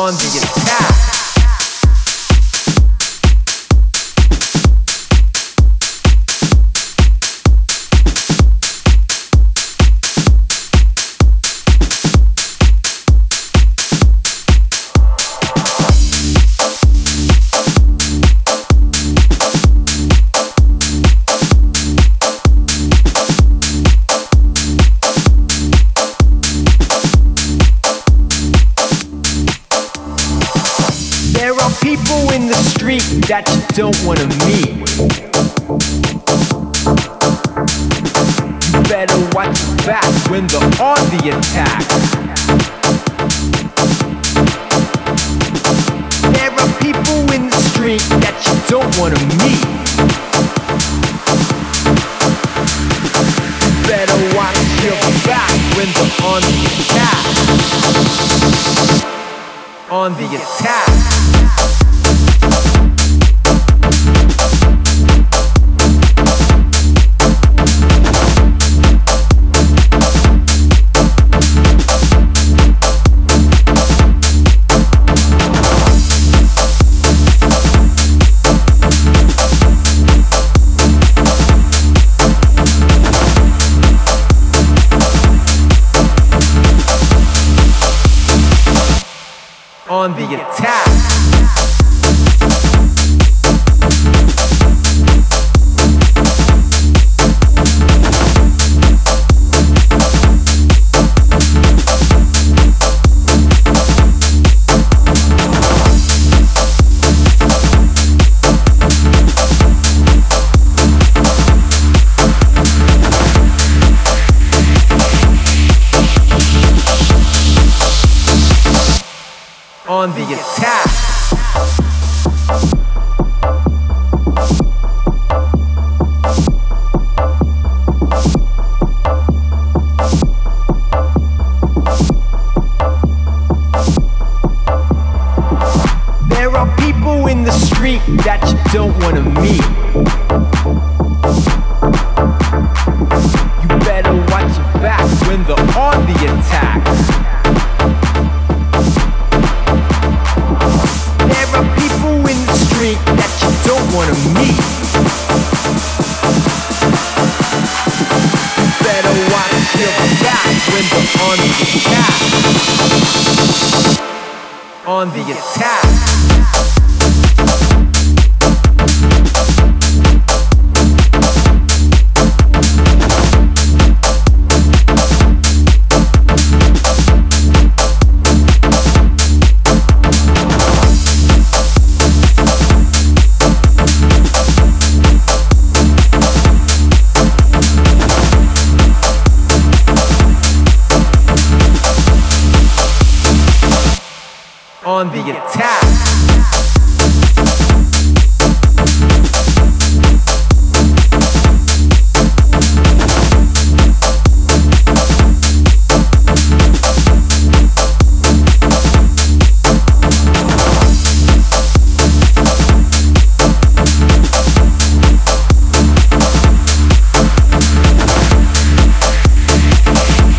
on the attack. There are people in the street that you don't wanna meet. You better watch your back when they're on the attack. There are people in the street that you don't wanna meet. You better watch your back when they're on the attack. On the attack. On the attack. On the attack. There are people in the street that you don't want to meet. You better watch your back when they're on the attack. There are people in the street that you don't want to meet. You better watch your back when they're on the attack. On the attack. On the attack.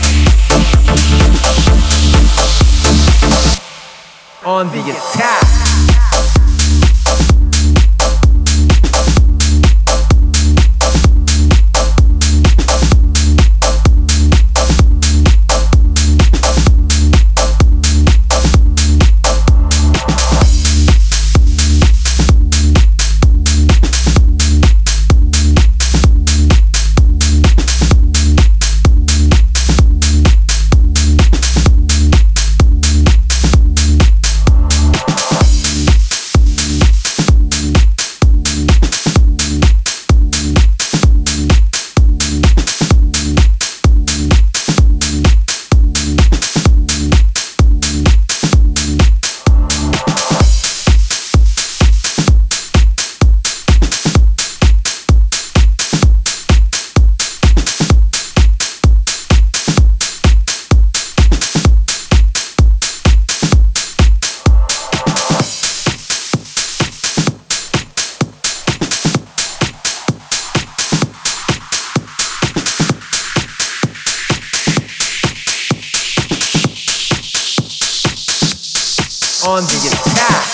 On the attack. on the attack.